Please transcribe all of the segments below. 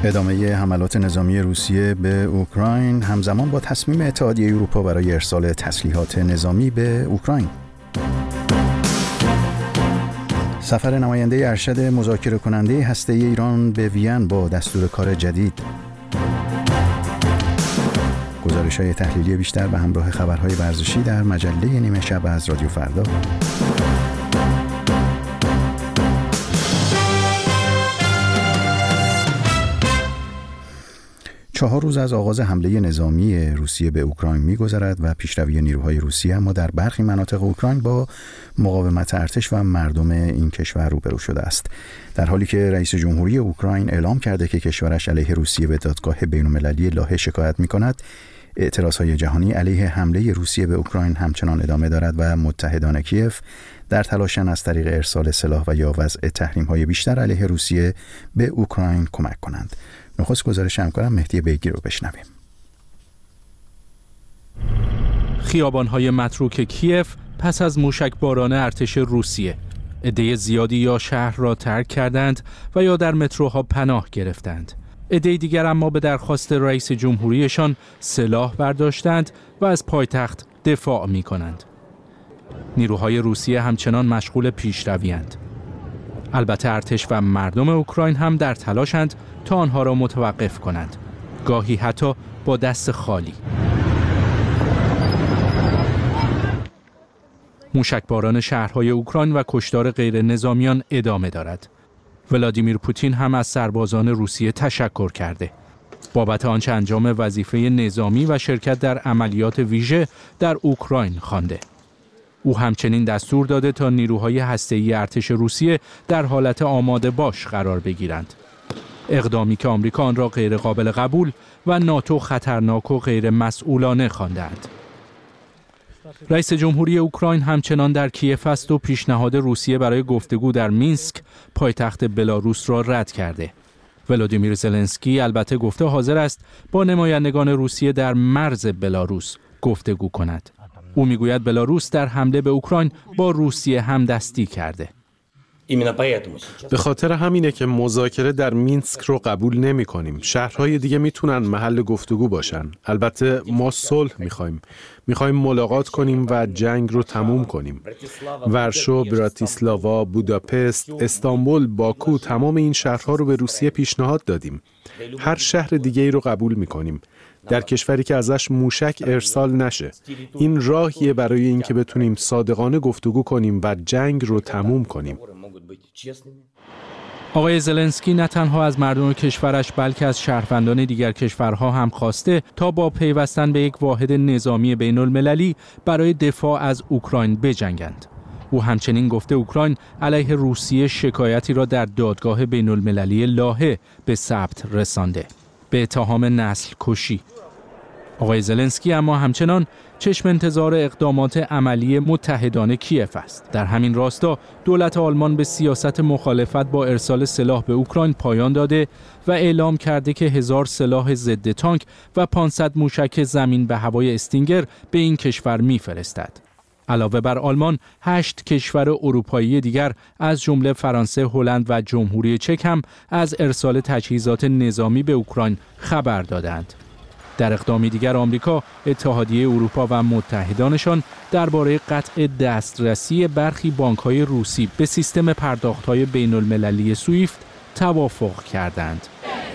ادامه حملات نظامی روسیه به اوکراین همزمان با تصمیم اتحادیه اروپا برای ارسال تسلیحات نظامی به اوکراین. سفر نماینده ارشد مذاکره کننده هسته‌ای ایران به وین با دستور کار جدید. گزارش‌های تحلیلی بیشتر به همراه خبرهای ورزشی در مجله نیمه شب از رادیو فردا. 4 روز از آغاز حمله نظامی روسیه به اوکراین می‌گذرد و پیشروی نیروهای روسیه اما در برخی مناطق اوکراین با مقاومت ارتش و مردم این کشور روبرو شده است. در حالی که رئیس جمهوری اوکراین اعلام کرده که کشورش علیه روسیه به دادگاه بین‌المللی لاهه شکایت می‌کند، اعتراضهای جهانی علیه حمله روسیه به اوکراین همچنان ادامه دارد و متحدان کیف در تلاشند از طریق ارسال سلاح و یا وضع تحریم‌های بیشتر علیه روسیه به اوکراین کمک کنند. نخست گزارش همکارم مهدی بیگی رو بشنویم. خیابان‌های متروک کیف پس از موشکباران ارتش روسیه، عده زیادی یا شهر را ترک کردند و یا در متروها پناه گرفتند. عده دیگر اما به درخواست رئیس جمهوریشان سلاح برداشتند و از پایتخت دفاع می‌کنند. نیروهای روسیه همچنان مشغول پیشروی‌اند. البته ارتش و مردم اوکراین هم در تلاشند تا آنها را متوقف کنند، گاهی حتی با دست خالی. موشکباران شهرهای اوکراین و کشتار غیر نظامیان ادامه دارد. ولادیمیر پوتین هم از سربازان روسیه تشکر کرده بابت آنچه انجام وظیفه نظامی و شرکت در عملیات ویژه در اوکراین خوانده. او همچنین دستور داده تا نیروهای هسته‌ای ارتش روسیه در حالت آماده باش قرار بگیرند. اقدامی که آمریکا آن را غیر قابل قبول و ناتو خطرناک و غیر مسئولانه خواندند. رئیس جمهوری اوکراین همچنان در کیف است و پیشنهاد روسیه برای گفتگو در مینسک پایتخت بلاروس را رد کرده. ولادیمیر زلنسکی البته گفته حاضر است با نمایندگان روسیه در مرز بلاروس گفتگو کند. او میگوید بلاروس در حمله به اوکراین با روسیه همدستی کرده. به خاطر همینه که مذاکره در مینسک رو قبول نمی کنیم. شهرهای دیگه میتونن محل گفتگو باشن. البته ما صلح میخوایم ملاقات کنیم و جنگ رو تموم کنیم. ورشو، براتیسلاوا، بوداپست، استانبول، باکو، تمام این شهرها رو به روسیه پیشنهاد دادیم. هر شهر دیگه ای رو قبول میکنیم. در کشوری که ازش موشک ارسال نشه. این راهیه برای اینکه بتونیم صادقانه گفتگو کنیم و جنگ رو تموم کنیم. آقای زلنسکی نه تنها از مردم کشورش بلکه از شهروندان دیگر کشورها هم خواسته تا با پیوستن به یک واحد نظامی بین المللی برای دفاع از اوکراین بجنگند. او همچنین گفته اوکراین علیه روسیه شکایتی را در دادگاه بین المللی لاهه به ثبت رسانده به اتهام نسل کشی. آقای زلنسکی اما همچنان چشم انتظار اقدامات عملی متحدان کیف است. در همین راستا دولت آلمان به سیاست مخالفت با ارسال سلاح به اوکراین پایان داده و اعلام کرده که 1000 سلاح ضد تانک و 500 موشک زمین به هوای استینگر به این کشور می‌فرستد. علاوه بر آلمان، 8 کشور اروپایی دیگر از جمله فرانسه، هلند و جمهوری چک هم از ارسال تجهیزات نظامی به اوکراین خبر دادند. در اقدامی دیگر آمریکا، اتحادیه اروپا و متحدانشان درباره قطع دسترسی برخی بانک‌های روسی به سیستم پرداخت‌های بین‌المللی سویفت توافق کردند.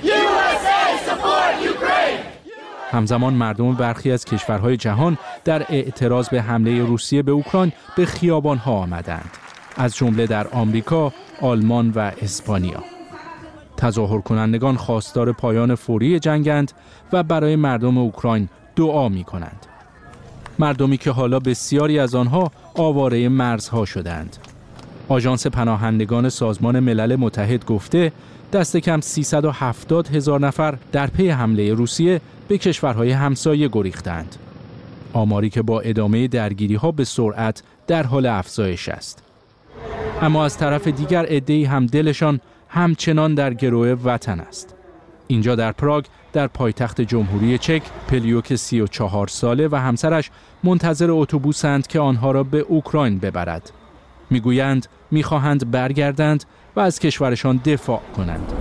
همزمان مردم برخی از کشورهای جهان در اعتراض به حمله روسیه به اوکراین به خیابان‌ها آمدند، از جمله در آمریکا، آلمان و اسپانیا. تظاهر کنندگان خواستار پایان فوری جنگند و برای مردم اوکراین دعا می کنند. مردمی که حالا بسیاری از آنها آواره مرزها شدند. آژانس پناهندگان سازمان ملل متحد گفته دست کم 370,000 نفر در پی حمله روسیه به کشورهای همسایه گریختند. آماری که با ادامه درگیری‌ها به سرعت در حال افزایش است. اما از طرف دیگر عده‌ای هم دلشان همچنان در گرو وطن است. اینجا در پراگ، در پایتخت جمهوری چک، پلیوک 34 ساله و همسرش منتظر اتوبوسند که آنها را به اوکراین ببرد. میگویند میخواهند برگردند و از کشورشان دفاع کنند.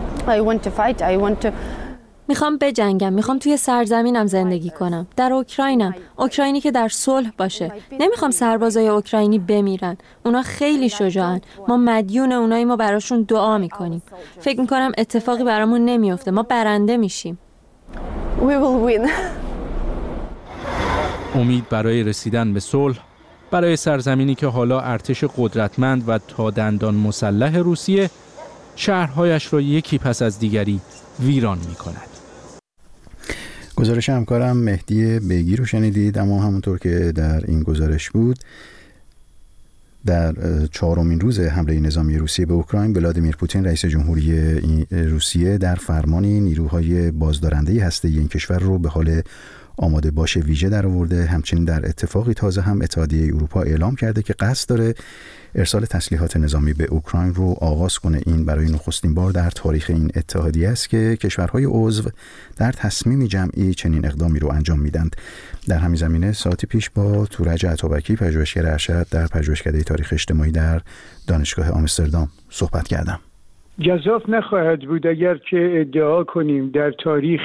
میخوام بجنگم، میخوام توی سرزمینم زندگی کنم، در اوکراینم، اوکراینی که در صلح باشه. نمیخوام سربازای اوکراینی بمیرن. اونا خیلی شجاعن. ما مدیون اونایی، ما براشون دعا میکنیم. فکر میکنم اتفاقی برامون نمیفته. ما برنده میشیم. امید برای رسیدن به صلح، برای سرزمینی که حالا ارتش قدرتمند و تا دندان مسلح روسیه شهرهایش را یکی پس از دیگری ویران می‌کند. گزارش همکارم مهدی بیگی رو شنیدید، اما همونطور که در این گزارش بود، در چهارمین روز حمله نظامی روسیه به اوکراین، ولادیمیر پوتین رئیس جمهوری روسیه در فرمانی نیروهای بازدارنده هسته‌ای این کشور رو به حال آماده باش ویژه در آورده. همچنین در اتفاقی تازه هم اتحادیه اروپا اعلام کرده که قصد داره ارسال تسلیحات نظامی به اوکراین رو آغاز کنه. این برای نخستین بار در تاریخ این اتحادیه است که کشورهای عضو در تصمیم جمعی چنین اقدامی رو انجام میدند. در همین زمینه ساعتی پیش با تورج عطابکی، پژوهشگر ارشد در پژوهشکده تاریخ اجتماعی در دانشگاه آمستردام صحبت کردم. جذاب نخواهد بود اگر که ادعا کنیم در تاریخ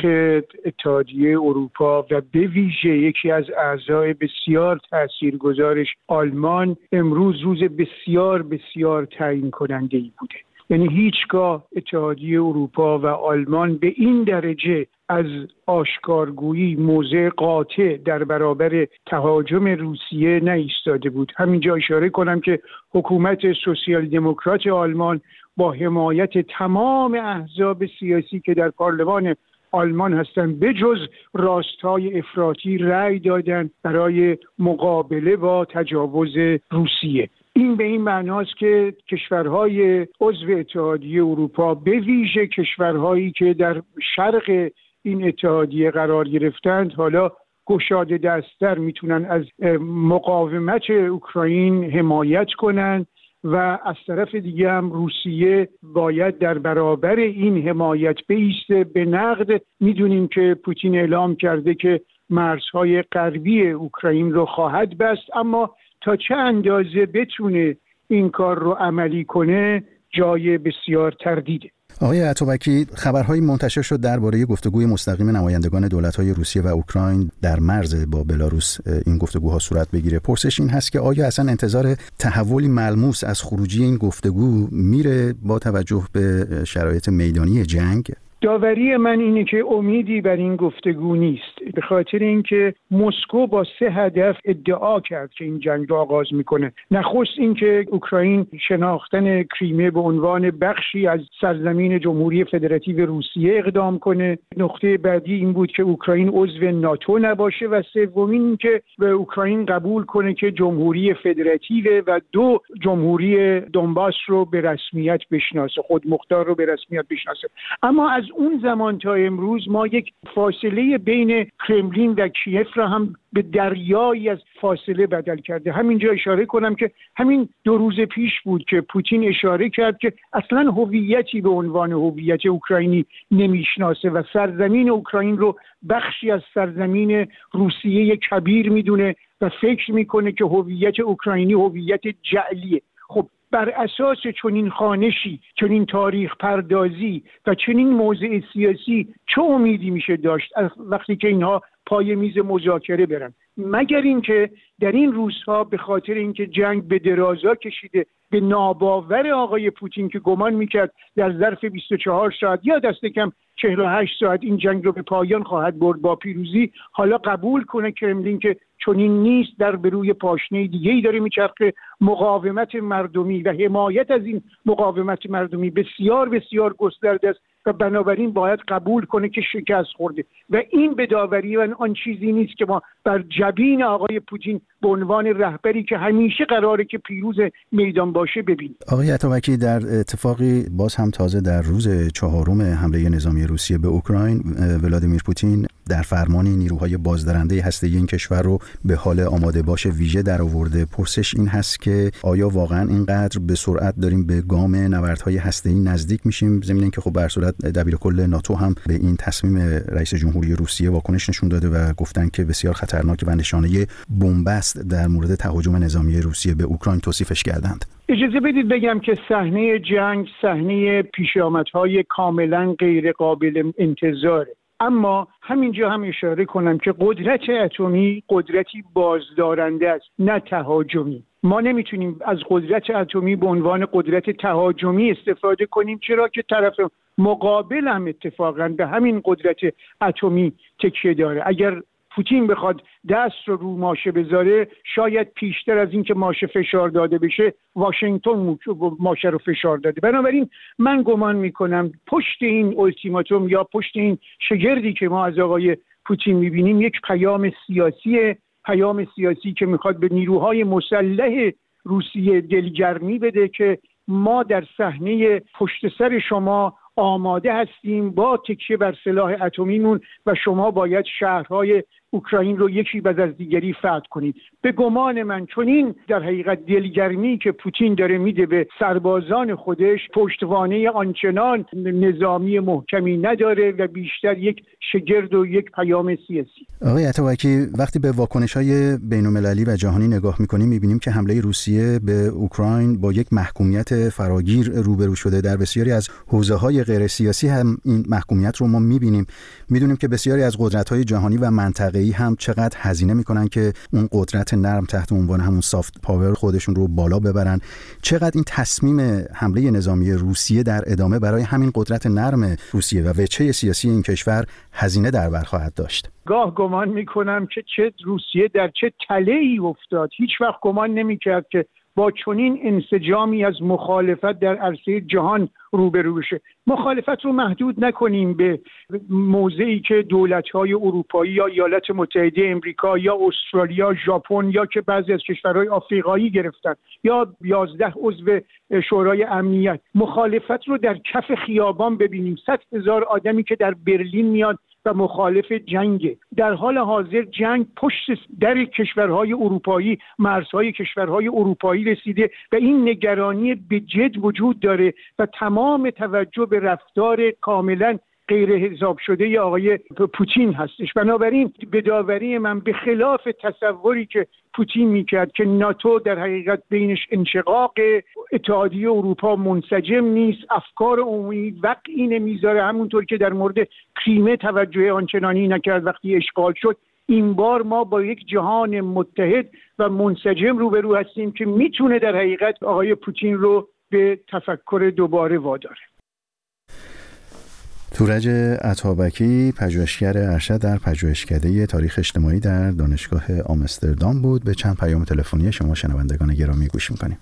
اتحادیه اروپا و به ویژه یکی از اعضای بسیار تاثیرگذارش آلمان امروز روز بسیار بسیار تعیین کننده‌ای بوده. یعنی هیچگاه اتحادیه اروپا و آلمان به این درجه از آشکارگویی موضع قاطع در برابر تهاجم روسیه نایستاده بود. همینجا اشاره کنم که حکومت سوسیال دموکرات آلمان با حمایت تمام احزاب سیاسی که در پارلمان آلمان هستند به جز راستای افراطی رأی دادند برای مقابله با تجاوز روسیه. این به این معناست که کشورهای عضو اتحادیه اروپا، به ویژه کشورهایی که در شرق این اتحادیه قرار گرفتند، حالا گشاده دست‌تر میتونن از مقاومت اوکراین حمایت کنند و از طرف دیگه هم روسیه باید در برابر این حمایت بایسته. به نقد میدونیم که پوتین اعلام کرده که مرزهای غربی اوکراین رو خواهد بست، اما تا چه اندازه بتونه این کار رو عملی کنه جای بسیار تردیده. آقای عطابکی، خبرهایی منتشر شد درباره گفتگوی مستقیم نمایندگان دولت‌های روسیه و اوکراین در مرز با بلاروس این گفتگوها صورت بگیره. پرسش این هست که آیا اصلا انتظار تحولی ملموس از خروجی این گفتگو میره با توجه به شرایط میدانی جنگ؟ داوری من اینه که امیدی بر این گفتگو نیست، به خاطر اینکه مسکو با 3 هدف ادعا کرد که این جنگ رو آغاز میکنه. نخست اینکه اوکراین شناختن کریمه به عنوان بخشی از سرزمین جمهوری فدراتیو روسیه اقدام کنه. نقطه بعدی این بود که اوکراین عضو ناتو نباشه و سومین اینکه به اوکراین قبول کنه که جمهوری فدراتیو و 2 جمهوری دونباس رو به رسمیت بشناسه، خودمختار رو به رسمیت بشناسه. اما از اون زمان تا امروز ما یک فاصله بین کرملین و کیف را هم به دریایی از فاصله بدل کرده. همینجا اشاره کنم که همین 2 روز پیش بود که پوتین اشاره کرد که اصلا هویتی به عنوان هویت اوکراینی نمیشناسه و سرزمین اوکراین رو بخشی از سرزمین روسیه کبیر میدونه و فکر میکنه که هویت اوکراینی هویت جعلیه. خب بر اساس چنین خوانشی، چنین تاریخ پردازی و چنین موضع سیاسی چه امیدی میشه داشت از وقتی که اینها پای میز مذاکره برن؟ مگر اینکه در این روزها به خاطر اینکه جنگ به درازا کشیده، به ناباور آقای پوتین که گمان میکرد در ظرف 24 ساعت یا دست کم 48 ساعت این جنگ رو به پایان خواهد برد با پیروزی، حالا قبول کنه کرملین که چنین نیست، در به روی پاشنه دیگه‌ای داره میچرخه. مقاومت مردمی و حمایت از این مقاومت مردمی بسیار بسیار گسترده است و بنابراین باید قبول کنه که شکست خورده و این به داوری من آن چیزی نیست که ما بر جبین آقای پوتین به عنوان رهبری که همیشه قراره که پیروز میدان باشه ببینیم. آقای عطابکی، در اتفاقی باز هم تازه در روز 4 حمله نظامی روسیه به اوکراین، ولادیمیر پوتین در فرمانی نیروهای بازدارنده هسته‌ای این کشور رو به حال آماده باش ویژه در آورده. پرسش این هست که آیا واقعا اینقدر به سرعت داریم به گام نبردهای هسته‌ای نزدیک میشیم، ضمن اینکه خب به هر صورت دبیرکل ناتو هم به این تصمیم رئیس جمهوری روسیه واکنش نشون داده و گفتن که بسیار خطرناک و نشانه بنبست است در مورد تهاجم نظامی روسیه به اوکراین توصیفش کردند. اجازه بدید بگم که صحنه جنگ صحنه پیشامدهای کاملا غیر قابل انتظاره، اما همینجا هم اشاره کنم که قدرت اتمی قدرتی بازدارنده است، نه تهاجمی. ما نمیتونیم از قدرت اتمی به عنوان قدرت تهاجمی استفاده کنیم، چرا که طرف مقابل هم اتفاقا به همین قدرت اتمی تکیه داره. اگر پوتین بخواد دست رو ماشه بذاره، شاید پیشتر از اینکه ماشه فشار داده بشه واشنگتن ماشه رو فشار داده. بنابراین من گمان میکنم پشت این التیماتوم یا پشت این شگردی که ما از آقای پوتین میبینیم یک پیام سیاسی که میخواد به نیروهای مسلح روسیه دلگرمی بده که ما در صحنه پشت سر شما آماده هستیم با تکیه بر سلاح اتمیمون و شما باید شهرهای اوکراین رو یکی بعد از دیگری فتح کنید. به گمان من چون این در حقیقت دلگرمی که پوتین داره میده به سربازان خودش پشتوانه آنچنان نظامی محکمی نداره و بیشتر یک شگرد و یک پیام سیاسی. آقای عطابکی، وقتی به واکنش‌های بین‌المللی و جهانی نگاه می‌کنیم می‌بینیم که حمله روسیه به اوکراین با یک محکومیت فراگیر روبرو شده. در بسیاری از حوزه‌های غیر سیاسی هم این محکومیت رو ما می‌بینیم. می‌دونیم که بسیاری از قدرت‌های جهانی و منطقه‌ای هم چقدر هزینه می‌کنن که اون قدرت نرم تحت عنوان همون سافت پاور خودشون رو بالا ببرن. چقدر این تصمیم حمله نظامی روسیه در ادامه برای همین قدرت نرم روسیه و وجهه سیاسی این کشور هزینه در بر خواهد داشت؟ گاه گمان میکنم که چه روسیه در چه تله‌ای افتاد. هیچ وقت گمان نمیکرد که با چنین انسجامی از مخالفت در عرصه جهان روبرو بشه. مخالفت رو محدود نکنیم به موضعی که دولت‌های اروپایی یا ایالات متحده امریکا یا استرالیا، ژاپن یا که بعضی از کشورهای آفریقایی گرفتن یا 11 عضو شورای امنیت. مخالفت رو در کف خیابان ببینیم. 100,000 آدمی که در برلین میاد و مخالف جنگ. در حال حاضر جنگ پشت در کشورهای اروپایی، مرزهای کشورهای اروپایی رسیده و این نگرانی به جد وجود داره و تمام توجه به رفتار کاملا غیر حساب شده آقای پوتین هستش. بنابراین به داوری من به خلاف تصوری که پوتین میکرد که ناتو در حقیقت بینش انشقاق، اتحادیه اروپا منسجم نیست، افکار عمومی وقعی نمیذاره، همونطور که در مورد کریمه توجه آنچنانی نکرد وقتی اشغال شد، این بار ما با یک جهان متحد و منسجم روبرو هستیم که میتونه در حقیقت آقای پوتین رو به تفکر دوباره واداره. تورج عطابکی، پژوهشگر ارشد در پژوهشکده تاریخ اجتماعی در دانشگاه آمستردام بود. به چند پیام تلفنی شما شنوندگان گرامی گوش میکنیم.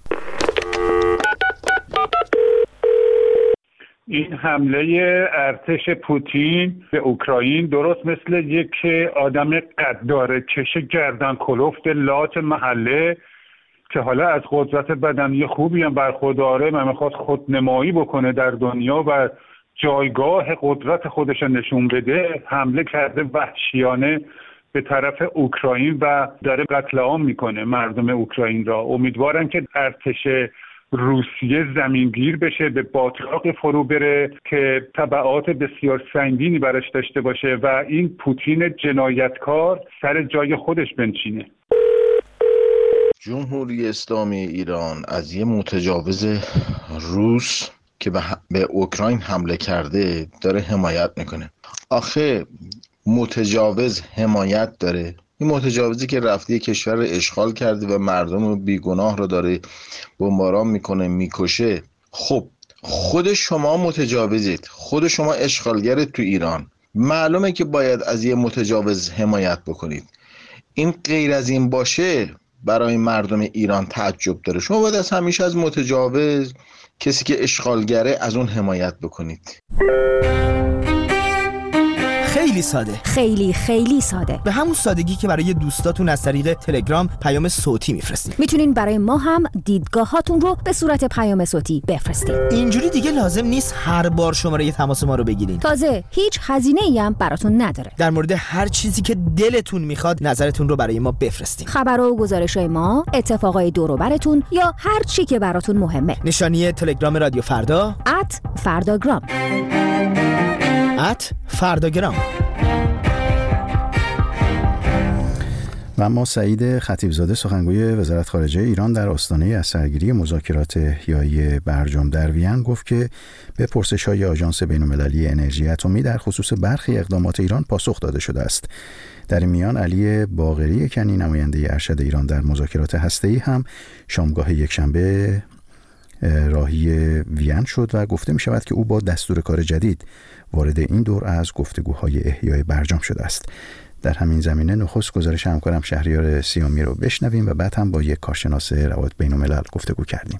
این حمله ارتش پوتین به اوکراین درست مثل یک آدم قداره کش گردن کلفت لات محله که حالا از قدرت بدنی خوبی هم برخورداره و میخواد خودنمایی بکنه در دنیا و جایگاه قدرت خودش نشون بده، حمله کرده وحشیانه به طرف اوکراین و داره قتل عام میکنه مردم اوکراین را. امیدوارم که ارتش روسیه زمینگیر بشه، به باتلاق فرو بره که تبعات بسیار سنگینی براش داشته باشه و این پوتین جنایتکار سر جای خودش بنشینه. جمهوری اسلامی ایران از یه متجاوز روس که به اوکراین حمله کرده داره حمایت میکنه. آخه متجاوز حمایت داره؟ این متجاوزی که رفته کشور رو اشغال کرده و مردم بیگناه رو داره بمباران میکنه، میکشه. خب خود شما متجاوزید، خود شما اشغالگر تو ایران، معلومه که باید از یه متجاوز حمایت بکنید. این غیر از این باشه برای مردم ایران تعجب داره. شما باید از همیشه از متجاوز، کسی که اشغالگره، از اون حمایت بکنید. خیلی ساده، خیلی ساده، به همون سادگی که برای دوستاتون از طریق تلگرام پیام صوتی میفرستید. میتونین برای ما هم دیدگاهاتون رو به صورت پیام صوتی بفرستید. اینجوری دیگه لازم نیست هر بار شماره تماس ما رو بگیرین. تازه هیچ هزینه‌ای هم براتون نداره. در مورد هر چیزی که دلتون میخواد نظرتون رو برای ما بفرستید. خبر و گزارش‌های ما، اتفاقای دور و براتون یا هر چی که براتون مهمه. نشانی تلگرام رادیو فردا @فرداگرام. @فرداگرام. و اما سعید خطیبزاده سخنگوی وزارت خارجه ایران در آستانه از سرگیری مذاکرات احیای برجام در وین گفت که به پرسش‌های آژانس بین‌المللی انرژی اتمی در خصوص برخی اقدامات ایران پاسخ داده شده است. در این میان علی باقری کنی نماینده ارشد ایران در مذاکرات هسته‌ای هم شامگاه یکشنبه راهی وین شد و گفته می شود که او با دستور کار جدید وارد این دور از گفتگوهای احیای برجام شده است. در همین زمینه نخست گزارش همکارم شهریار سیامی رو بشنویم و بعد هم با یک کارشناس روابط بین‌الملل گفتگو کردیم.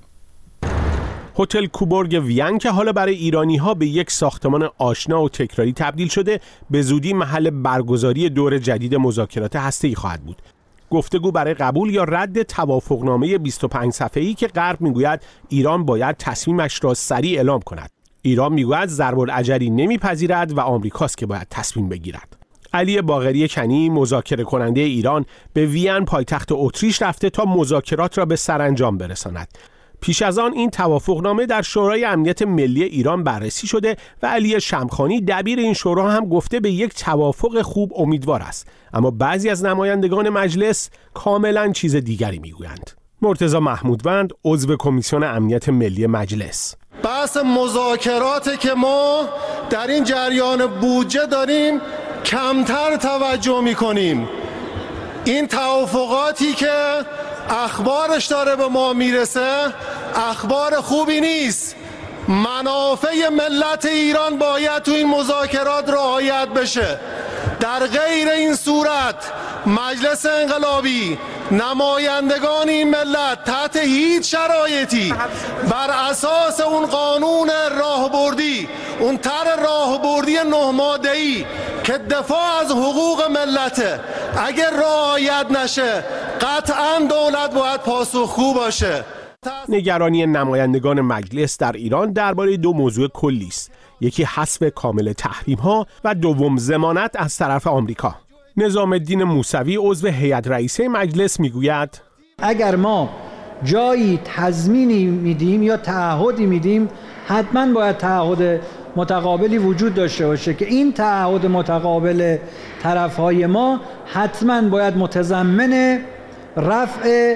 هتل کوبورگ وین که حالا برای ایرانی‌ها به یک ساختمان آشنا و تکراری تبدیل شده، به زودی محل برگزاری دور جدید مذاکرات هسته‌ای خواهد بود. گفتگو برای قبول یا رد توافقنامه 25 صفحه‌ای که غرب میگوید ایران باید تصمیمش را سریع اعلام کند. ایران میگوید ضرب‌الاجلی نمیپذیرد و آمریکاست که باید تصمیم بگیرد. علی باقری کنی مذاکره کننده ایران به وین پایتخت اتریش رفته تا مذاکرات را به سرانجام برساند. پیش از آن این توافقنامه در شورای امنیت ملی ایران بررسی شده و علی شمخانی دبیر این شورا هم گفته به یک توافق خوب امیدوار است، اما بعضی از نمایندگان مجلس کاملا چیز دیگری میگویند. مرتضی محمودوند عضو کمیسیون امنیت ملی مجلس: بحث مذاکراتی که ما در این جریان بودجه داریم کمتر توجه میکنیم. این توافقاتی که اخبارش داره به ما میرسه اخبار خوبی نیست. منافع ملت ایران باید تو این مذاکرات رعایت بشه. در غیر این صورت مجلس انقلابی، نمایندگان این ملت تحت هیچ شرایطی بر اساس اون قانون راهبردی، اون طرح راهبردی 9 ماده‌ای که دفاع از حقوق ملته، اگر رعایت نشه قطعاً دولت باید پاسخگو باشه. نگرانی نمایندگان مجلس در ایران درباره دو موضوع کلی است: یکی حذف کامل تحریم‌ها و دوم ضمانت از طرف آمریکا. نظام الدین موسوی عضو هیئت رئیسه مجلس میگوید اگر ما جایی تضمینی میدیم یا تعهدی میدیم، حتما باید تعهد متقابلی وجود داشته باشه که این تعهد متقابل طرفهای ما حتما باید متضمن رفع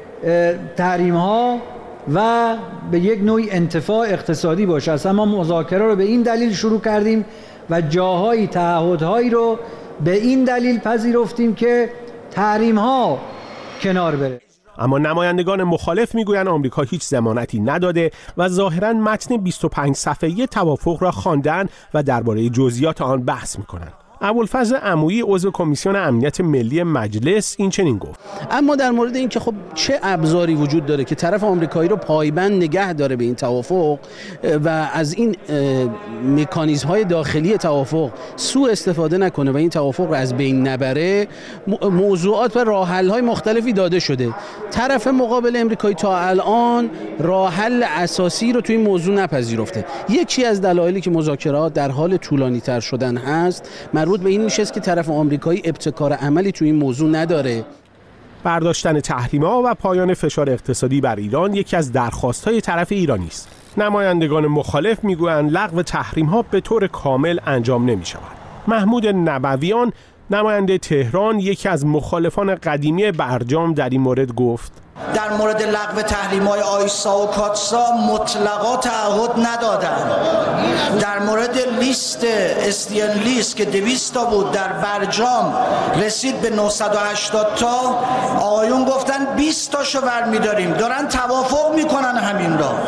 تحریم‌ها و به یک نوعی انتفاع اقتصادی باشه. اصلا ما مذاکره رو به این دلیل شروع کردیم و جاهایی تعهدهایی رو به این دلیل پذیرفتیم که تحریم‌ها کنار بره. اما نمایندگان مخالف میگویند آمریکا هیچ ضمانتی نداده و ظاهراً متن 25 صفحه‌ای توافق را خواندن و درباره جزئیات آن بحث می‌کنند. ابوالفضل عمویی عضو کمیسیون امنیت ملی مجلس این چنین گفت: اما در مورد این که خب چه ابزاری وجود داره که طرف آمریکایی رو پایبند نگه داره به این توافق و از این مکانیزم‌های داخلی توافق سوء استفاده نکنه و این توافق رو از بین نبره، موضوعات و راه حل‌های مختلفی داده شده. طرف مقابل آمریکایی تا الان راه حل اساسی رو توی این موضوع نپذیرفته. یکی از دلایلی که مذاکرات در حال طولانی‌تر شدن هست مربوط به این میشه که طرف آمریکایی ابتکار عملی تو این موضوع نداره. برداشتن تحریم‌ها و پایان فشار اقتصادی بر ایران یکی از درخواست‌های طرف ایرانی است. نمایندگان مخالف میگویند لغو تحریم‌ها به طور کامل انجام نمی‌شود. محمود نبویان نماینده تهران یکی از مخالفان قدیمی برجام در این مورد گفت: در مورد لغو تحریم‌های آیسا و کاتسا مطلقا تعهد ندادن. در مورد لیست لیست که 200 تا بود در برجام رسید به 980 تا، آقایون گفتن 20 تاشو برمی‌داریم. دارن توافق میکنن همین را.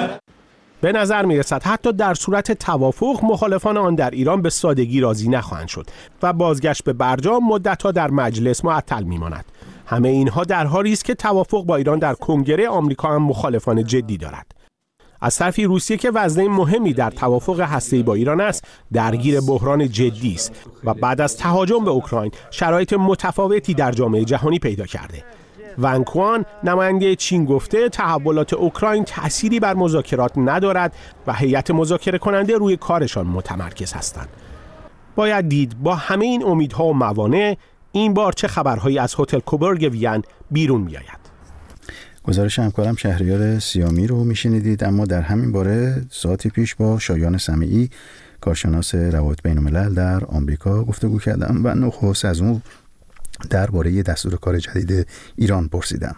به نظر میرسد حتی در صورت توافق مخالفان آن در ایران به سادگی راضی نخواهند شد و بازگشت به برجام مدت‌ها در مجلس معطل میماند. همه اینها در حالی است که توافق با ایران در کنگره آمریکا هم مخالفان جدی دارد. از طرفی روسیه که وزنه مهمی در توافق هسته‌ای با ایران است، درگیر بحران جدی است و بعد از تهاجم به اوکراین شرایط متفاوتی در جامعه جهانی پیدا کرده. ون کوان نماینده چین گفته تحولات اوکراین تأثیری بر مذاکرات ندارد و هیئت مذاکره کننده روی کارشان متمرکز هستند. باید دید با همه این امیدها و موانع این بار چه خبرهایی از هتل کوبورگ وین بیرون میآید. گزارش همکارم شهریار سیامی رو میشنیدید. اما در همین باره ساعتی پیش با شایان سمیعی کارشناس روابط بین‌الملل در آمریکا گفتگو کردم و نخست از اون درباره دستور کار جدید ایران پرسیدم.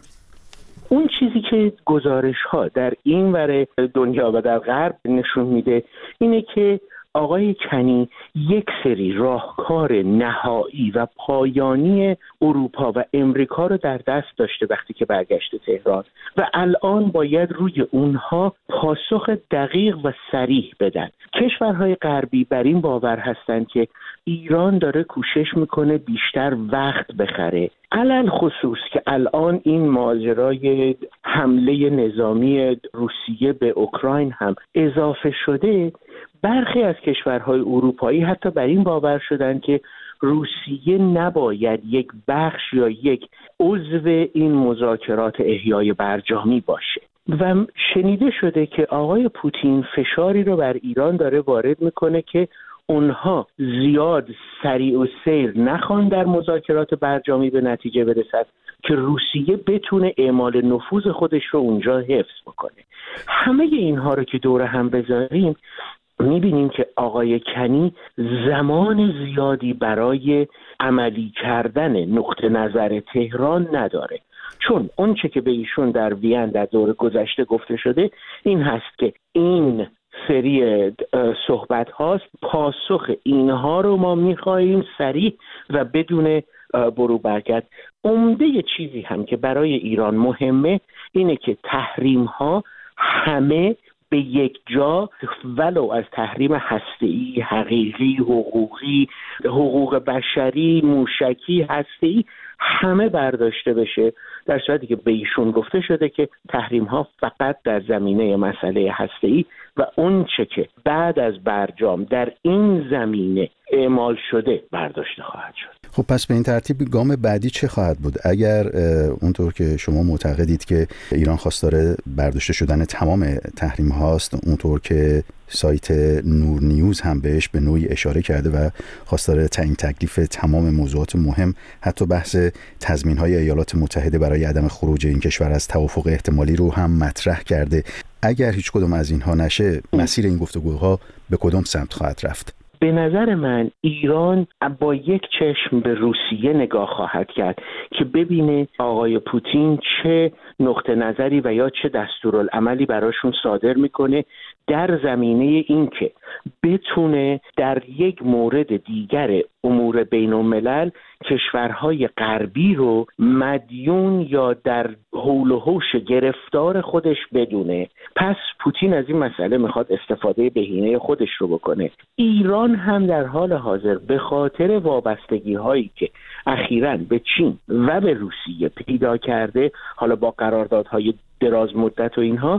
اون چیزی که گزارش‌ها در این ور دنیا و در غرب نشون میده اینه که آقای کنی یک سری راهکار نهایی و پایانی اروپا و امریکا رو در دست داشته وقتی که برگشت تهران و الان باید روی اونها پاسخ دقیق و صریح بدن. کشورهای غربی بر این باور هستند که ایران داره کوشش میکنه بیشتر وقت بخره، علل خصوص که الان این ماجرای حمله نظامی روسیه به اوکراین هم اضافه شده. برخی از کشورهای اروپایی حتی بر این باور شدن که روسیه نباید یک بخش یا یک عضو این مذاکرات احیای برجامی باشه و شنیده شده که آقای پوتین فشاری رو بر ایران داره وارد میکنه که اونها زیاد سریع و سیر نخوان در مذاکرات برجامی به نتیجه برسد که روسیه بتونه اعمال نفوذ خودش رو اونجا حفظ بکنه. همه اینها رو که دور هم بذاریم میبینیم که آقای کنی زمان زیادی برای عملی کردن نقطه نظر تهران نداره، چون اونچه که به ایشون در وین در دور گذشته گفته شده این هست که این سری صحبت هاست، پاسخ اینها رو ما میخواییم سریع و بدون برو برگرد. عمده چیزی هم که برای ایران مهمه اینه که تحریم ها همه به یک جا، ولو از تحریم هسته‌ای، حقیقی، حقوقی، حقوق بشری، موشکی، هسته‌ای، همه برداشته بشه، در صورتی که به ایشون گفته شده که تحریم ها فقط در زمینه مسئله هسته‌ای و اون چه که بعد از برجام در این زمینه اعمال شده برداشته خواهد شد. خب پس به این ترتیب گام بعدی چه خواهد بود؟ اگر اونطور که شما معتقدید که ایران خواستار برداشته شدن تمام تحریم هاست، اونطور که سایت نور نیوز هم بهش به نوعی اشاره کرده و خواستار تعیین تکلیف تمام موضوعات مهم، حتی بحث تضمین‌های ایالات متحده برای عدم خروج این کشور از توافق احتمالی رو هم مطرح کرده. اگر هیچ کدوم از اینها نشه، مسیر این گفتگوها به کدوم سمت خواهد رفت؟ به نظر من ایران با یک چشم به روسیه نگاه خواهد کرد که ببینه آقای پوتین چه نقطه نظری و یا چه دستورالعملی براشون صادر میکنه در زمینه این که بتونه در یک مورد دیگر امور بین الملل کشورهای غربی رو مدیون یا در حول و حوش گرفتار خودش بدونه. پس پوتین از این مسئله میخواد استفاده بهینه خودش رو بکنه. ایران هم در حال حاضر به خاطر وابستگی هایی که اخیراً به چین و به روسیه پیدا کرده، حالا با قراردادهای دراز مدت و اینها،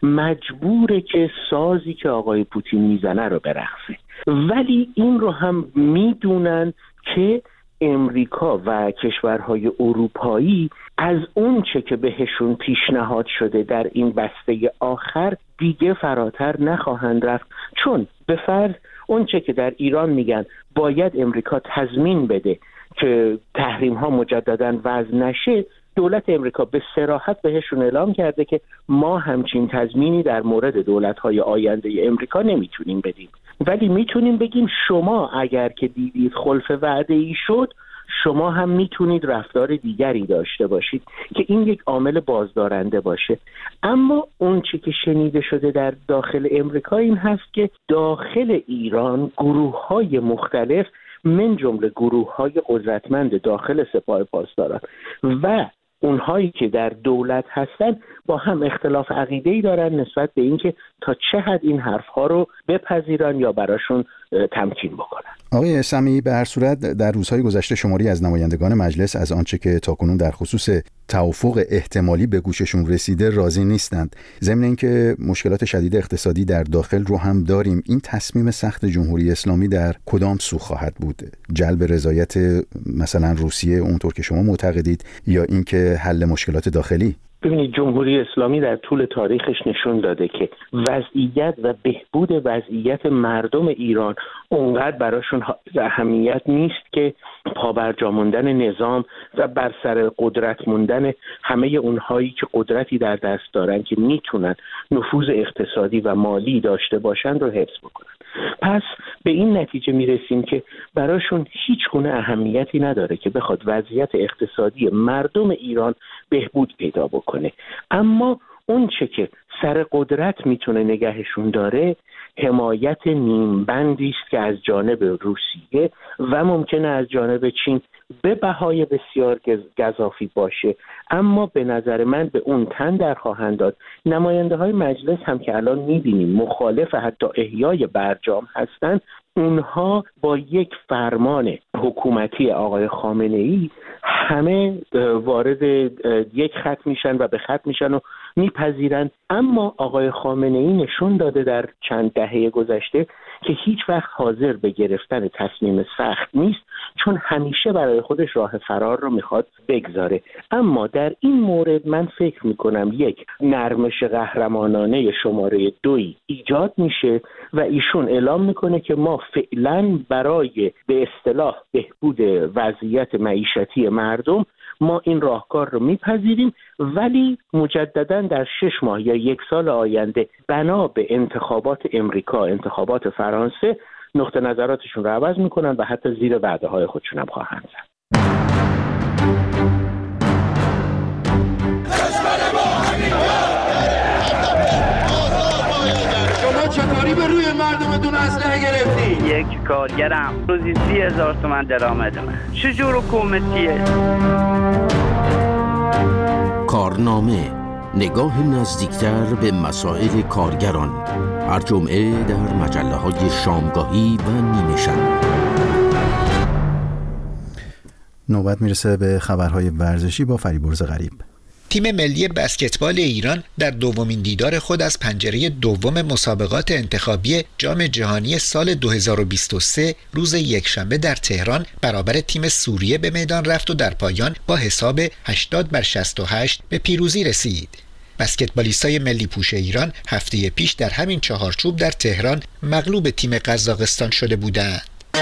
مجبوره که سازی که آقای پوتین میزنه رو برقصه. ولی این رو هم میدونن که امریکا و کشورهای اروپایی از اون چه که بهشون پیشنهاد شده در این بسته آخر دیگه فراتر نخواهند رفت، چون به فرض اون چه که در ایران میگن باید امریکا تضمین بده که تحریم ها مجددا وضع نشه، دولت امریکا به صراحت بهشون اعلام کرده که ما همچین تضمینی در مورد دولت‌های آینده امریکا نمیتونیم بدیم، ولی میتونیم بگیم شما اگر که دیدید خلف وعده‌ای شد، شما هم میتونید رفتار دیگری داشته باشید که این یک عامل بازدارنده باشه. اما اون چی که شنیده شده در داخل امریکا این هست که داخل ایران گروه‌های مختلف من جمله گروه‌های قدرتمند داخل سپاه پاسداران و اونهایی که در دولت هستن با هم اختلاف عقیده‌ای دارن نسبت به اینکه تا چه حد این حرف‌ها رو بپذیرن یا براشون تمکین بکنن. آقای سمیعی، به هر صورت در روزهای گذشته شماری از نمایندگان مجلس از آنچه که تاکنون در خصوص توافق احتمالی به گوششون رسیده راضی نیستند. ضمن اینکه مشکلات شدید اقتصادی در داخل رو هم داریم، این تصمیم سخت جمهوری اسلامی در کدام سو خواهد بود؟ جلب رضایت مثلا روسیه اونطور که شما معتقدید یا اینکه حل مشکلات داخلی؟ ببینید، جمهوری اسلامی در طول تاریخش نشون داده که وضعیت و بهبود وضعیت مردم ایران اونقدر براشون اهمیت نیست که پابرجا موندن نظام و بر سر قدرت موندن همه اونهایی که قدرتی در دست دارن که میتونن نفوذ اقتصادی و مالی داشته باشن رو حفظ بکنن. پس به این نتیجه میرسیم که براشون هیچ گونه اهمیتی نداره که بخواد وضعیت اقتصادی مردم ایران بهبود پیدا بکنه. اما اون چه که سر قدرت میتونه نگهشون داره حمایت نیمبندی است که از جانب روسیه و ممکنه از جانب چین به بهای بسیار گزافی باشه، اما به نظر من به اون تن در خواهند داد. نماینده های مجلس هم که الان میبینیم مخالف حتی احیای برجام هستند، اونها با یک فرمان حکومتی آقای خامنه‌ای همه وارد یک خط میشن و به خط میشن و میپذیرن. اما آقای خامنه‌ای نشون داده در چند دهه گذشته که هیچ وقت حاضر به گرفتن تصمیم سخت نیست، چون همیشه برای خودش راه فرار رو میخواد بگذاره. اما در این مورد من فکر میکنم یک نرمش قهرمانانه شماره 2 ایجاد میشه و ایشون اعلام میکنه که ما فعلا برای به اصطلاح بهبود وضعیت معیشتی مردم ما این راهکار رو میپذیریم، ولی مجددا در 6 ماه یا 1 سال آینده بنا به انتخابات امریکا، انتخابات فرانسه، نقطه نظراتشون رو عوض میکنن و حتی زیر وعده های خودشون هم خواهند زد. شما چطوری به روی مردمتون اسلحه گرفتی؟ یک کارگرم روزی 30,000 تومان درآمد من. چجور حکومتیه؟ کارنامه، نگاه نزدیکتر به مسائل کارگران، هر جمعه در مجله‌های شامگاهی و نیمه شب. نوبت میرسه به خبرهای ورزشی با فریبرز غریب. تیم ملی بسکتبال ایران در دومین دیدار خود از پنجره دوم مسابقات انتخابی جام جهانی سال 2023 روز یکشنبه در تهران برابر تیم سوریه به میدان رفت و در پایان با حساب 80-68 به پیروزی رسید. بسکتبالیستای ملی پوش ایران هفته پیش در همین چهارچوب در تهران مغلوب تیم قزاقستان شده بودند.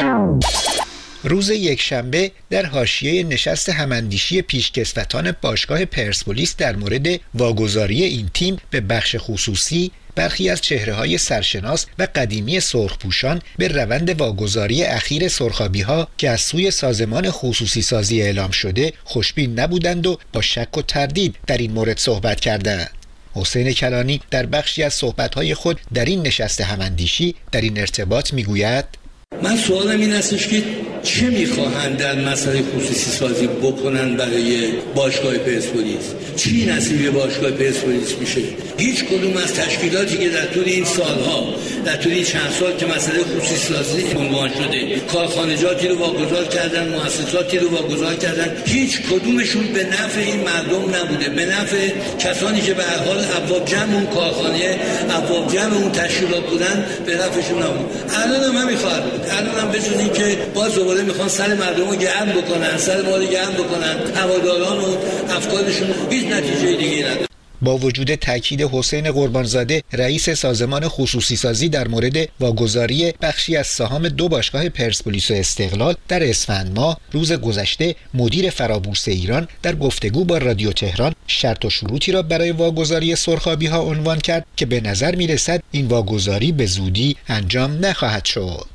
روز یکشنبه در حاشیه نشست هماندیشی پیشکسوتان باشگاه پرسپولیس در مورد واگذاری این تیم به بخش خصوصی، برخی از چهره‌های سرشناس و قدیمی سرخپوشان به روند واگذاری اخیر سرخابی‌ها که از سوی سازمان خصوصی سازی اعلام شده خوشبین نبودند و با شک و تردید در این مورد صحبت کردند. حسین کلانی در بخشی از صحبت‌های خود در این نشست هماندیشی در این ارتباط می‌گوید: من سوالم این هستش که چه میخواهند در مسئله خصوصی سازی بکنن برای باشگاه پرسپولیس؟ چی نصیب باشگاه پرسپولیس میشه؟ هیچ کدوم از تشکیلاتی که در طول این سالها، در طول این چند سال که مسئله خصوصی سازی عنوان شده، کارخانجاتی رو واگذار کردن، مؤسساتی رو واگذار کردن، هیچ کدومشون به نفع این مردم نبوده، به نفع کسانی که به هر حال ابواب جمع اون کارخانه، ابواب جمع اون تشکیلات بودن، به نفعشون نبود. الان هم همین خواهد بود. الان هم بجز این که باز دوباره میخوان سر مردم رو گرم بکنن، سر ما رو گرم بکنن، هواداران و افکارشون هیچ نتیجه دیگه نداره. با وجود تاکید حسین قربانزاده رئیس سازمان خصوصی سازی در مورد واگذاری بخشی از سهام 2 باشگاه پرسپولیس و استقلال در اسفند ماه روز گذشته، مدیر فرابورس ایران در گفتگو با رادیو تهران شرط و شروطی را برای واگذاری سرخابی‌ها عنوان کرد که به نظر می‌رسد این واگذاری به زودی انجام نخواهد شد.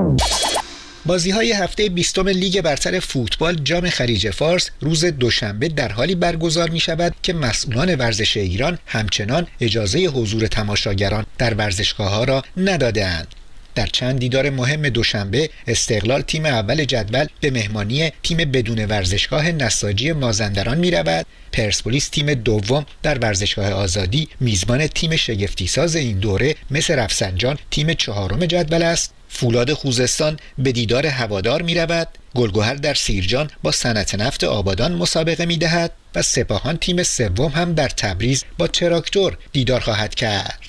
بازی‌های هفته 20 لیگ برتر فوتبال جام خلیج فارس روز دوشنبه در حالی برگزار می‌شود که مسئولان ورزش ایران همچنان اجازه حضور تماشاگران در ورزشگاه‌ها را نداده‌اند. در چند دیدار مهم دوشنبه استقلال تیم اول جدول به مهمانی تیم بدون ورزشگاه نساجی مازندران می‌رود. پرسپولیس تیم دوم در ورزشگاه آزادی میزبان تیم شگفتی‌ساز این دوره مس رفسنجان تیم 4 جدول است. فولاد خوزستان به دیدار هوادار می رود. گلگهر در سیرجان با صنعت نفت آبادان مسابقه می دهد و سپاهان تیم سوم هم در تبریز با تراکتور دیدار خواهد کرد.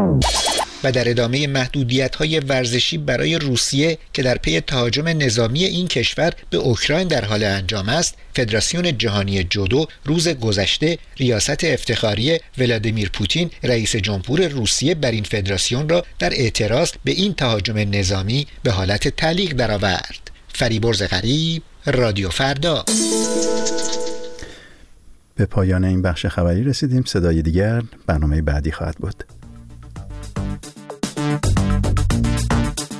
و در ادامه محدودیت‌های ورزشی برای روسیه که در پی تهاجم نظامی این کشور به اوکراین در حال انجام است، فدراسیون جهانی جودو روز گذشته ریاست افتخاری ولادیمیر پوتین رئیس جمهور روسیه بر این فدراسیون را در اعتراض به این تهاجم نظامی به حالت تعلیق درآورد. فریبرز غریب، رادیو فردا. به پایان این بخش خبری رسیدیم. صدای دیگر برنامه بعدی خواهد بود.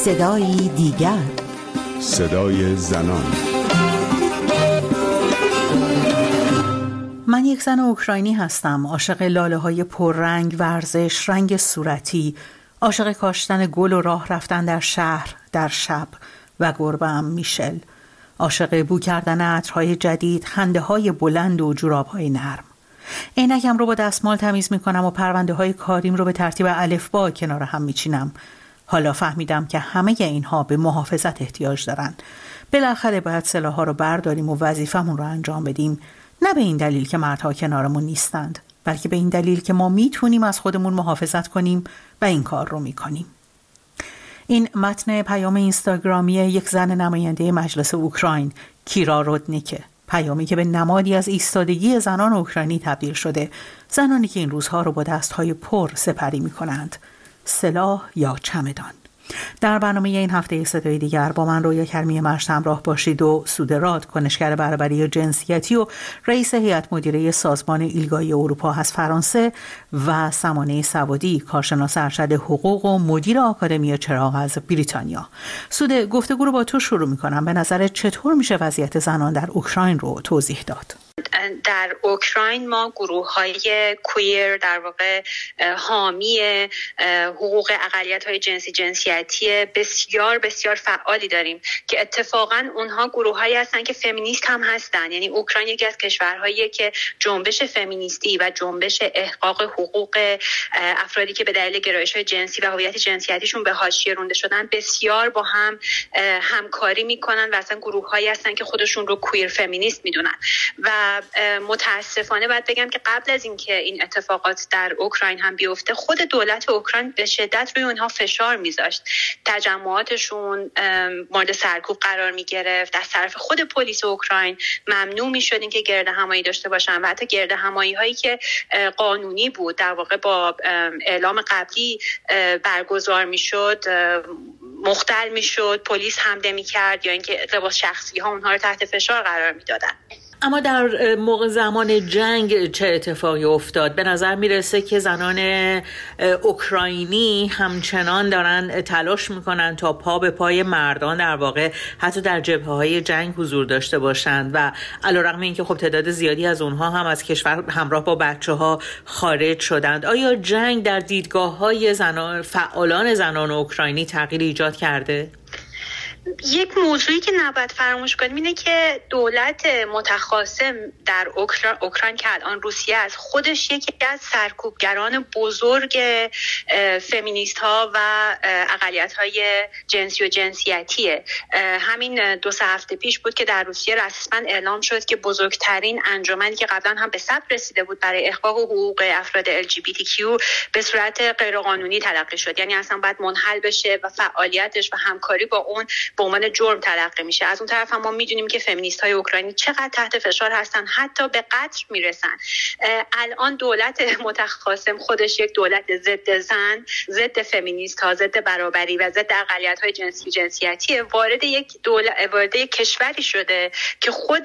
صدایی دیگر، صدای زنان. من یک زن اوکراینی هستم، عاشق لاله‌های پررنگ، ورزش، رنگ صورتی، عاشق کاشتن گل و راه رفتن در شهر در شب و گربه‌ام میشل، عاشق بو کردن عطرهای جدید، خنده‌های بلند و جوراب‌های نرم. عینکم رو با دستمال تمیز می‌کنم و پرونده‌های کاریم رو به ترتیب الفبا کنار هم می‌چینم. حالا فهمیدم که همه اینها به محافظت احتیاج دارن. بالاخره باید سلاح‌ها رو برداریم و وظیفمون رو انجام بدیم، نه به این دلیل که مردها کنارمون نیستند، بلکه به این دلیل که ما میتونیم از خودمون محافظت کنیم و این کار رو میکنیم. این متن پیام اینستاگرامی یک زن نماینده مجلس اوکراین، کیرا رودنیکه، پیامی که به نمادی از ایستادگی زنان اوکراینی تبدیل شده، زنانی که این روزها رو با دستهای پر سپری میکنند، سلاح یا چمدان. در برنامه این هفته صدای دیگر با من رویا کرمی مشت همراه باشید و سوده راد، کنشگر برابری جنسیتی و رئیس هیئت مدیره سازمان ایلگای اروپا از فرانسه، و سمانه سوادی، کارشناس ارشد حقوق و مدیر آکادمی چراغ از بریتانیا. سوده، گفتگو رو با تو شروع می‌کنم. به نظرت چطور میشه وضعیت زنان در اوکراین رو توضیح داد؟ در اوکراین ما گروه‌های کویر، در واقع حامی حقوق اقلیت‌های جنسیتی بسیار بسیار فعالی داریم که اتفاقاً اونها گروه‌هایی هستن که فمینیست هم هستن. یعنی اوکراین یکی از کشورهاییه که جنبش فمینیستی و جنبش احقاق حقوق افرادی که به دلیل گرایش‌های جنسی و هویت جنسیتیشون به حاشیه رانده شدن بسیار با هم همکاری میکنن و اصلا گروه‌هایی هستن که خودشون رو کویر فمینیست میدونن. و متاسفانه باید بگم که قبل از اینکه این اتفاقات در اوکراین هم بیفته، خود دولت اوکراین به شدت روی اونها فشار میذاشت. تجمعاتشون مورد سرکوب قرار میگرفت. از طرف خود پلیس اوکراین ممنوع میشد اینکه گردهمایی داشته باشن و حتی گردهمایی هایی که قانونی بود، در واقع با اعلام قبلی برگزار میشد، مختل میشد، پلیس حمله میکرد یا اینکه لباس شخصی ها اونها رو تحت فشار قرار میدادن. اما در موقع زمان جنگ چه اتفاقی افتاد؟ به نظر میرسه که زنان اوکراینی همچنان دارن تلاش میکنن تا پا به پای مردان در واقع حتی در جبهه‌های جنگ حضور داشته باشند و علیرغم اینکه خب تعداد زیادی از اونها هم از کشور همراه با بچه‌ها خارج شدند. آیا جنگ در دیدگاه‌های فعالان زنان اوکراینی تغییر ایجاد کرده؟ یک موضوعی که نباید فراموش کنیم اینه که دولت متخاصم در اوکراین که الان روسیه است، خودش یکی از سرکوبگران بزرگ فمینیست ها و اقلیت های جنسی و جنسیتیه. همین 2-3 هفته پیش بود که در روسیه رسما اعلام شد که بزرگترین انجمنی که قبلا هم به ثبت رسیده بود برای احقاق حقوق افراد LGBTQ به صورت غیرقانونی تلقی شد. یعنی اصلا باید منحل بشه و فعالیتش و همکاری با اون به عنوان جرم تلقی میشه. از اون طرف هم ما میدونیم که فمینیست های اوکراینی چقدر تحت فشار هستن، حتی به قتل میرسن. الان دولت متخاصم خودش یک دولت ضد زن، ضد فمینیست ها، ضد برابری و ضد اقلیت های جنسی و جنسیتی، وارد یک کشوری شده که خود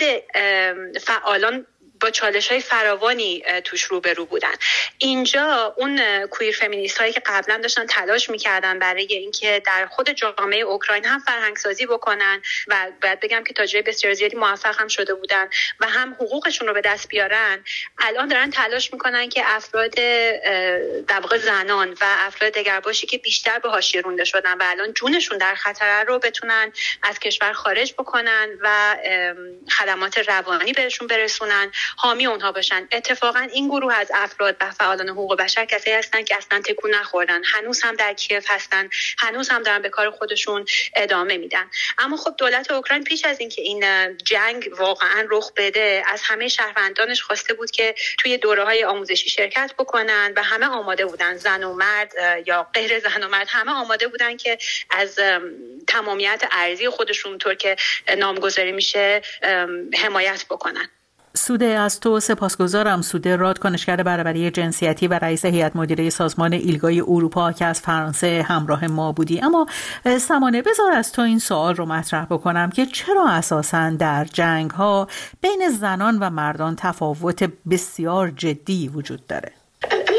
فعالان با چالش‌های فراوانی توش روبرو بودن. اینجا اون کویر فمینیست هایی که قبلا داشتن تلاش میکردن برای اینکه در خود جامعه اوکراین هم فرهنگسازی بکنن و بعد بگم که تا جای بسیار زیادی موفق هم شده بودن و هم حقوقشون رو به دست بیارن، الان دارن تلاش میکنن که افراد در واقع زنان و افراد دگرباشی که بیشتر به حاشیه رانده شدن و الان جونشون در خطر رو بتونن از کشور خارج بکنن و خدمات روانی بهشون برسونن، حامی اونها باشن. اتفاقا این گروه از افراد و فعالان حقوق بشر کسایی هستن که اصلا تکون نخوردن، هنوز هم در کیف هستن، هنوز هم دارن به کار خودشون ادامه میدن. اما خب دولت اوکراین پیش از اینکه این جنگ واقعا رخ بده، از همه شهروندانش خواسته بود که توی دوره‌های آموزشی شرکت بکنن و همه آماده بودن، زن و مرد یا غیر زن و مرد، همه آماده بودن که از تمامیت ارضی خودشون طور که نامگذاری میشه حمایت بکنن. سوده، از تو سپاسگزارم. سوده راد، کنشگر برابری جنسیتی و رئیس هیئت مدیره سازمان ایلگای اروپا که از فرانسه همراه ما بودی. اما سمانه، بذار از تو این سوال رو مطرح بکنم که چرا اساساً در جنگ ها بین زنان و مردان تفاوت بسیار جدی وجود داره؟ من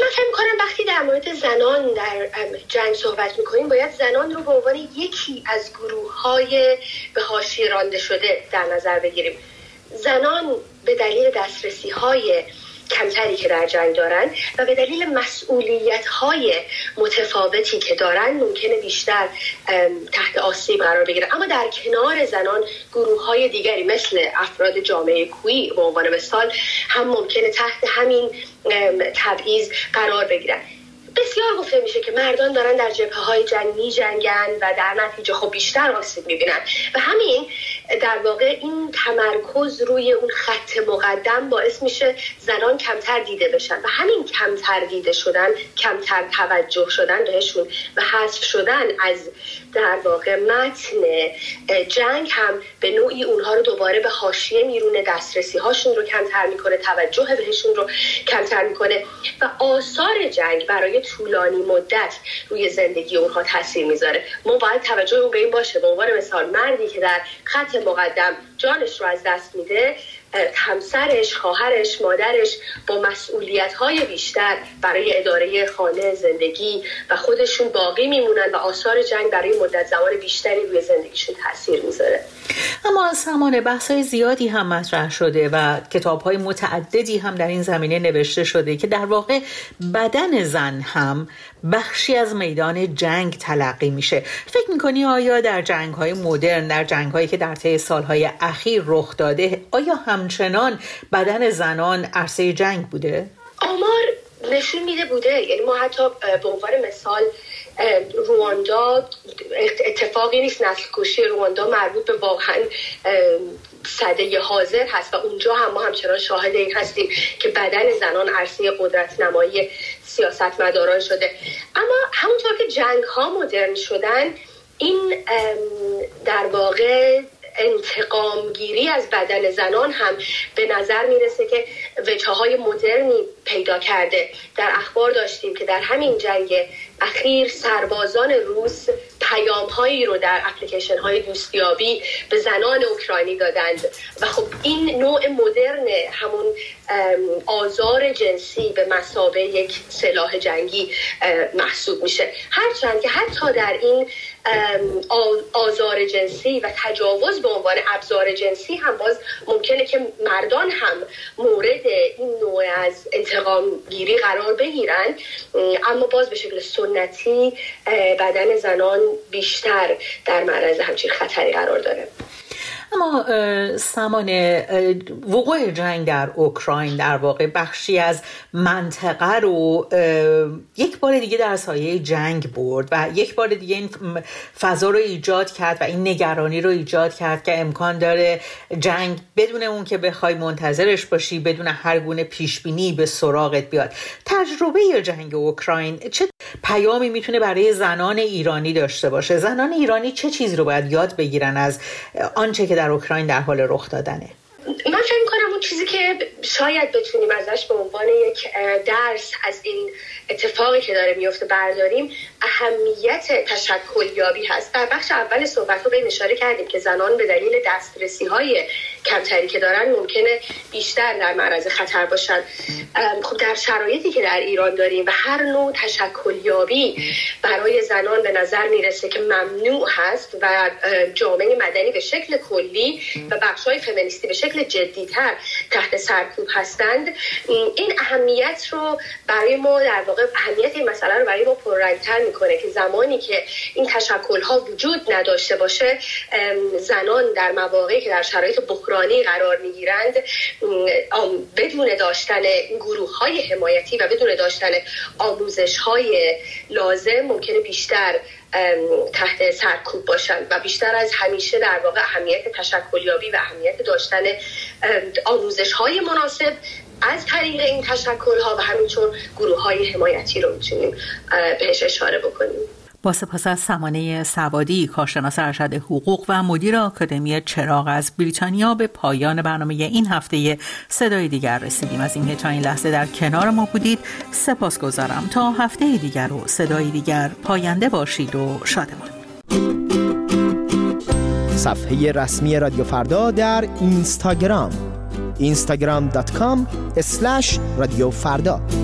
فکر می‌کنم وقتی در مورد زنان در جنگ صحبت می‌کنیم باید زنان رو به عنوان یکی از گروه‌های به حاشیه رانده شده در نظر بگیریم. زنان به دلیل دسترسی‌های کمتری که در جنگ دارن و به دلیل مسئولیت‌های متفاوتی که دارن ممکنه بیشتر تحت آسیب قرار بگیرن. اما در کنار زنان گروه‌های دیگری مثل افراد جامعه کویی به عنوان مثال هم ممکنه تحت همین تبعیض قرار بگیرن. بسیار گفته میشه که مردان دارن در جبهه‌های جنگ می‌جنگن و در نتیجه خب بیشتر آسیب می‌بینن و همین در واقع این تمرکز روی اون خط مقدم باعث میشه زنان کمتر دیده بشن و همین کمتر دیده شدن، کمتر توجه شدن بهشون و حذف شدن از در واقع متن جنگ هم به نوعی اونها رو دوباره به حاشیه میرونه، دسترسی هاشون رو کمتر میکنه، توجه بهشون رو کمتر میکنه و آثار جنگ برای طولانی مدت روی زندگی اونها تاثیر میذاره. ما باید توجه به این باشه. به عنوان مثال مردی که در خط مقدم جانش رو از دست میده، همسرش، خواهرش، مادرش با مسئولیت‌های بیشتر برای اداره خانه، زندگی و خودشون باقی میمونن و آثار جنگ برای مدت زمان بیشتری روی زندگیشون تاثیر میذاره. اما سامان بحث‌های زیادی هم مطرح شده و کتاب‌های متعددی هم در این زمینه نوشته شده که در واقع بدن زن هم بخشی از میدان جنگ تلقی میشه. فکر می‌کنی آیا در جنگ‌های مدرن، در جنگ‌هایی که در طی سال‌های اخیر رخ داده، آیا همچنان بدن زنان عرصه جنگ بوده؟ آمار نشون میده بوده. یعنی ما حتی به عنوان مثال رواندا، اتفاقی نیست نسل کشی رواندا مربوط به واقعا سده حاضر هست و اونجا هم ما همچنان شاهد این هستیم که بدن زنان عرصه قدرت نمایی سیاستمداران شده. اما همونطور که جنگ ها مدرن شدن، این در واقع انتقام گیری از بدن زنان هم به نظر میرسه که وجهه‌های مدرنی پیدا کرده. در اخبار داشتیم که در همین جنگ اخیر سربازان روس پیام‌هایی رو در اپلیکیشن‌های دوستیابی به زنان اوکراینی دادند و خب این نوع مدرن همون آزار جنسی به مثابه یک سلاح جنگی محسوب میشه. هرچند که حتی در این آزار جنسی و تجاوز به عنوان ابزار جنسی هم باز ممکنه که مردان هم مورد این نوع از انتقام گیری قرار بگیرن، اما باز به شکل سنتی بدن زنان بیشتر در معرض همچین خطری قرار داره. اما سامان، وقوع جنگ در اوکراین در واقع بخشی از منطقه رو یک بار دیگه در سایه جنگ برد و یک بار دیگه این فضا رو ایجاد کرد و این نگرانی رو ایجاد کرد که امکان داره جنگ بدون اون که بخوای منتظرش باشی، بدون هر گونه پیشبینی به سراغت بیاد. تجربه جنگ اوکراین چه پیامی میتونه برای زنان ایرانی داشته باشه؟ زنان ایرانی چه چیزی رو باید یاد بگیرن از آنچه که در اوکراین در حال رخ دادنه؟ من فکر می‌کنم اون چیزی که شاید بتونیم ازش به عنوان یک درس از این اتفاقی که داره میفته برداریم، اهمیت تشکلیابی هست. در بخش اول صحبت رو به اشاره کردیم که زنان به دلیل دسترسی‌های کمتری که دارن ممکنه بیشتر در معرض خطر باشن. خب در شرایطی که در ایران داریم و هر نوع تشکلیابی برای زنان به نظر میرسه که ممنوع هست و جامعه مدنی به شکل کلی و بخش‌های فمینیستی به شکل جدی‌تر تحت سرکوب هستند، این اهمیت رو برای ما در واقع اهمیت این مسئله رو برای ما پررنگ‌تر میکنه که زمانی که این تشکل‌ها وجود نداشته باشه، زنان در مواقعی که در شرایط بحرانی قرار میگیرند بدون داشتن گروه‌های حمایتی و بدون داشتن آموزش‌های لازم ممکنه بیشتر تحت سرکوب باشند و بیشتر از همیشه در واقع اهمیت تشکلیابی و اهمیت داشتن آموزش‌های مناسب از طریق این تشکل‌ها و همینطور گروه‌های حمایتی رو می‌تونیم بهش اشاره بکنیم. با سپاس از سمانه سوادی، کارشناس ارشد حقوق و مدیر آکادمی چراغ از بریتانیا، به پایان برنامه این هفته صدای دیگر رسیدیم. از اینکه تا این لحظه در کنار ما بودید سپاسگزارم. تا هفته دیگر و صدای دیگر پاینده باشید و شادمان. صفحه رسمی رادیو فردا در اینستاگرام instagram.com/رادیو فردا